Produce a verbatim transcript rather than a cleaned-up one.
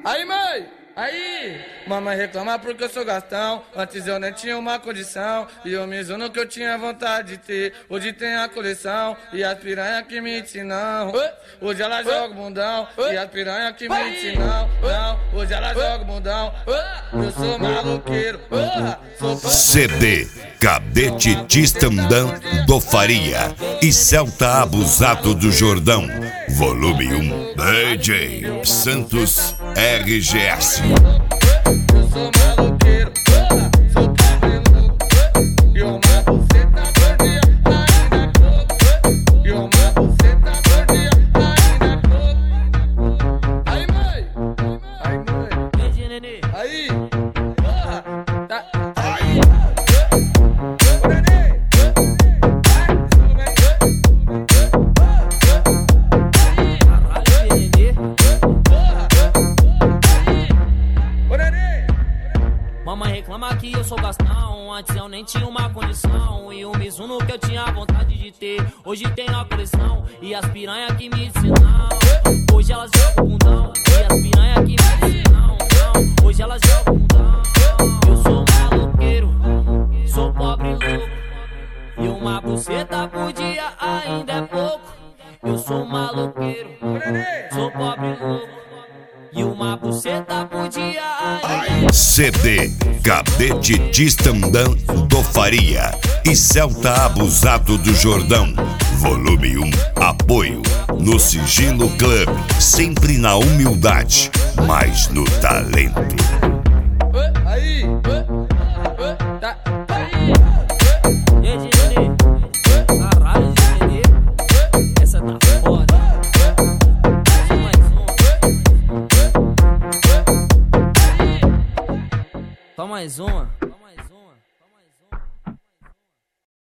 Aí, mãe! Aí! Mamãe reclama porque eu sou gastão. Antes eu nem tinha uma condição. E eu me zono que eu tinha vontade de ter. Hoje tem a coleção. E as piranha que me ensinam. Hoje ela joga o bundão. E as piranha que me ensinam. Não, hoje ela joga o bundão. Eu sou maloqueiro. Sou C D Cadete Tistandã do Faria e Celta Abusado do Jordão. Volume um. D J Santos R G S. Eu sou maloqueiro, sou pobre louco. E uma buceta gordinha ainda pouco. E uma buceta gordinha ainda pouco. Aí, mãe! Aí, mãe! Aí! Porra! Tá! Aí! Ô, neném! Mamãe reclama que eu sou gastão. Antes eu nem tinha uma condição. E o Mizuno que eu tinha vontade de ter. Hoje tem a coleção. E as piranha que me ensinam. Hoje elas jogam o bundão. E as piranha que me ensinam. Hoje elas jogam o bundão. Eu sou maloqueiro, sou pobre louco. E uma buceta por dia ainda é pouco. Eu sou maloqueiro, sou pobre louco. E uma buceta por dia ainda. C D Cadete Tistandã do Faria e Celta Abusado do Jordão. Volume um. Apoio no Sigilo Club. Sempre na humildade, mas no talento. Aí! Tá! Aí! E aí, Nenê? Caralho, Nenê. Essa tá foda. Só mais uma.